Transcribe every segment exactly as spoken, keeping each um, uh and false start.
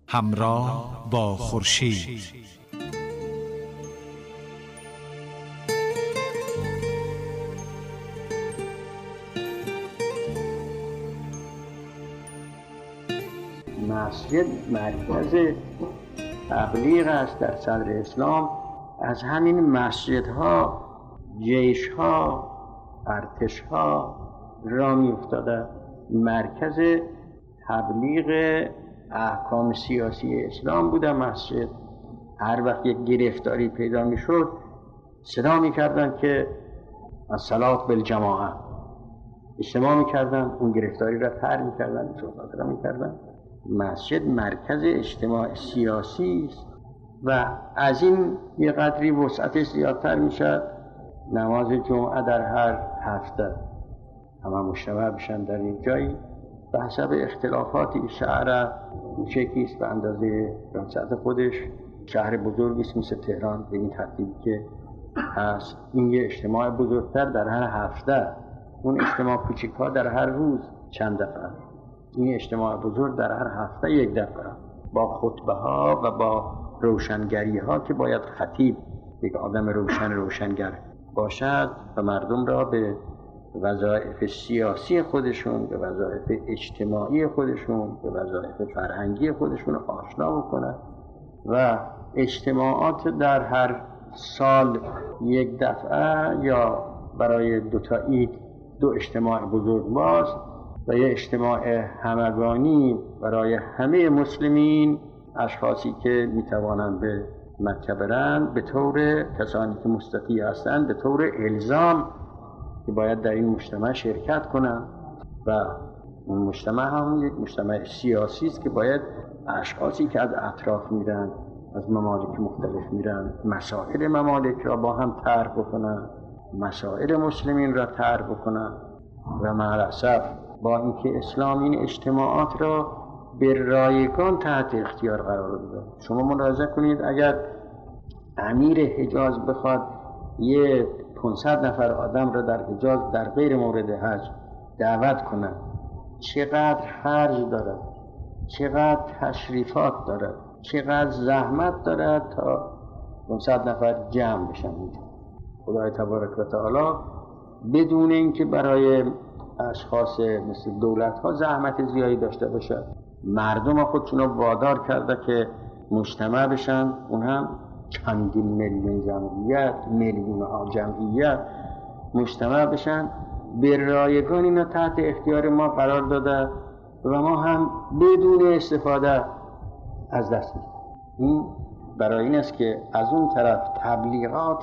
همراه با خورشید. مسجد مرکز تبلیغ است در صدر اسلام. از همین مسجدها جیشها، ارتشها را می افتاده. مرکز تبلیغ احکام سیاسی اسلام بوده مسجد. هر وقت یک گرفتاری پیدا می شد صدا می کردن که الصلاة بالجماعه، اجتماع می کردن، اون گرفتاری را طرح می کردن، صحبت را می کردن. مسجد مرکز اجتماع سیاسی است و از این یه قدری وسعتش زیادتر می شد. نماز جمعه در هر هفته همه مجتمع بشن در این جایی به حسب اختلافاتی. شهر کوچکی است به اندازه وسعت خودش، شهر بزرگی است مثل تهران به این ترتیبی که هست. این یه اجتماع بزرگتر در هر هفته، اون اجتماع کوچک‌ها در هر روز چند دفعه. این اجتماع بزرگ در هر هفته یک دفعه با خطبه ها و با روشنگری ها که باید خطیب یک آدم روشن روشنگر باشد و مردم را به وظایف سیاسی خودشون، به وظایف اجتماعی خودشون، به وظایف فرهنگی خودشون آشنا بکنه. و اجتماعات در هر سال یک دفعه یا برای دو تا عید دو اجتماع بزرگواز و یک اجتماع همگانی برای همه مسلمین، اشخاصی که میتوانند به مکه برند به طور کسانی که مستطیع هستند به طور الزام که باید در این مجتمع شرکت کنند. و این مجتمع هم یک مجتمع سیاسی است که باید اشخاصی که از اطراف میرن، از ممالک مختلف میرن، مسائل ممالک را با هم طرح بکنن، مسائل مسلمین را طرح بکنن. و مع الاسف با اینکه اسلام این اجتماعات را به رایگان تحت اختیار قرار داده. شما ملاحظه کنید اگر امیر حجاز بخواد یه پانصد نفر آدم را در حجاز در غیر مورد حج دعوت کنه، چقدر خرج دارد، چقدر تشریفات دارد، چقدر زحمت دارد تا پانصد نفر جمع بشن. خدای تبارک و تعالی بدون اینکه برای اشخاص مثل دولت ها زحمت زیادی داشته باشه، مردم خودشون رو وادار کرده که مجتمع بشن، اون هم چندین میلیون جمعیت، میلیون ها جمعیت مجتمع بشن. به رایگان اینا تحت اختیار ما قرار داده و ما هم بدون استفاده از دست میدیم. این برای این است که از اون طرف تبلیغات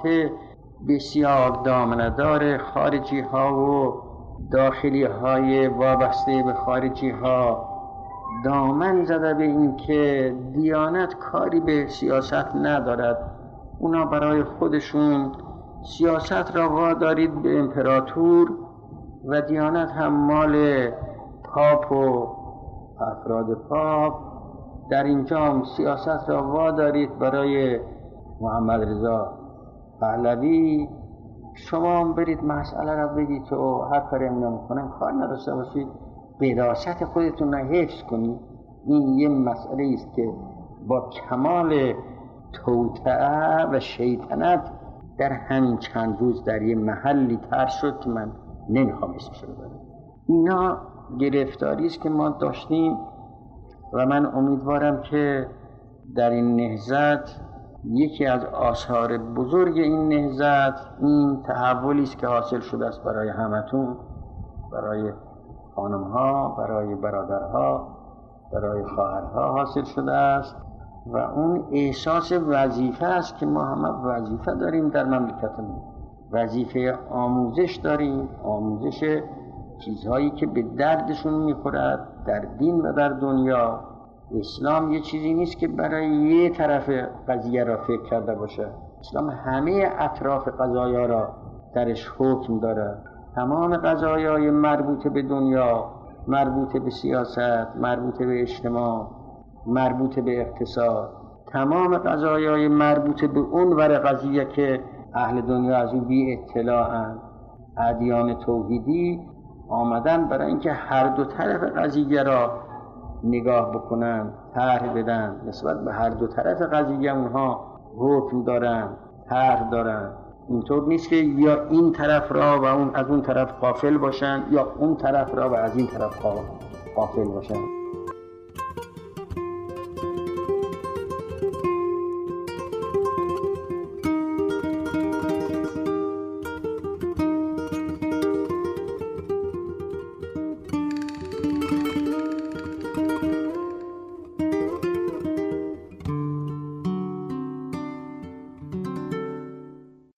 بسیار دامنه‌دار خارجی ها و داخلی های وابسته به خارجی ها دامن زده به این که دیانت کاری به سیاست ندارد. اونا برای خودشون سیاست را وادارید به امپراتور و دیانت هم مال پاپ و افراد پاپ. در اینجا هم سیاست را وادارید برای محمد رضا پهلوی. شما هم برید مسئله را بگید و هر کاری هم نمی‌کنن کار نداشته باشید، قداست خودتون را حفظ کنید. این یه مسئله است که با کمال توطئه و شیطنت در همین چند روز در یه محلی طرح شد که من نمیخوام اسمش رو ببرم. اینا گرفتاری است که ما داشتیم و من امیدوارم که در این نهضت یکی از آثار بزرگ این نهضت این تحولی است که حاصل شده است برای همتون، برای خانم‌ها، برای برادرها، برای خواهرها حاصل شده است و اون احساس وظیفه است که ما همه وظیفه داریم در مملکتمون. وظیفه آموزش داریم، آموزش چیزهایی که به دردشون میخورد در دین و در دنیا. اسلام یه چیزی نیست که برای یه طرف قضیه را فکر کرده باشه. اسلام همه اطراف قضایا را درش حکم داره. تمام قضایای مربوط به دنیا، مربوط به سیاست، مربوط به اجتماع، مربوط به اقتصاد، تمام قضایای مربوط به اون ور قضیه که اهل دنیا از اون بی اطلاعن، ادیان توحیدی آمدن برای اینکه هر دو طرف قضیه را نگاه بکنن، طرح بدن. نسبت به هر دو طرف قضیه اونها حکم دارن، طرح دارن. اینطور نیست که یا این طرف را و اون از اون طرف غافل باشن یا اون طرف را و از این طرف غافل باشن.